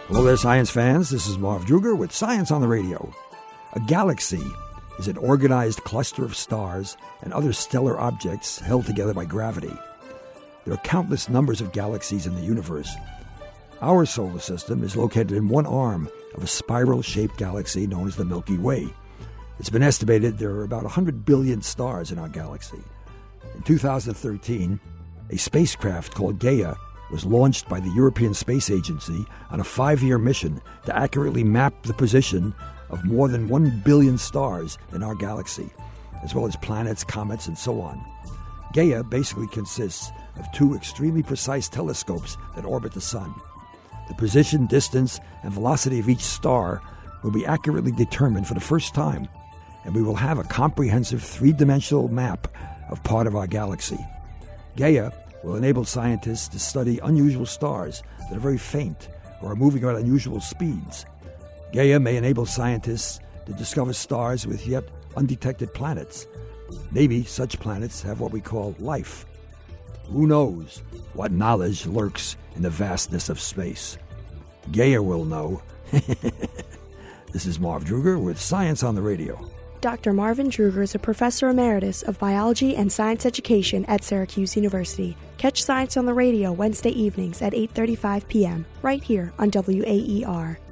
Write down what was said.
Hello there, science fans. This is Marv Druger with Science on the Radio. A galaxy is an organized cluster of stars and other stellar objects held together by gravity. There are countless numbers of galaxies in the universe. Our solar system is located in one arm of a spiral-shaped galaxy known as the Milky Way. It's been estimated there are about 100 billion stars in our galaxy. In 2013, a spacecraft called Gaia was launched by the European Space Agency on a 5-year mission to accurately map the position of more than 1 billion stars in our galaxy, as well as planets, comets, and so on. Gaia basically consists of 2 extremely precise telescopes that orbit the Sun. The position, distance, and velocity of each star will be accurately determined for the first time, and we will have a comprehensive 3-dimensional map of part of our galaxy. Gaia will enable scientists to study unusual stars that are very faint or are moving at unusual speeds. Gaia may enable scientists to discover stars with yet undetected planets. Maybe such planets have what we call life. Who knows what knowledge lurks in the vastness of space? Gaia will know. This is Marv Druger with Science on the Radio. Dr. Marvin Druger is a professor emeritus of biology and science education at Syracuse University. Catch Science on the Radio Wednesday evenings at 8:35 p.m. right here on WAER.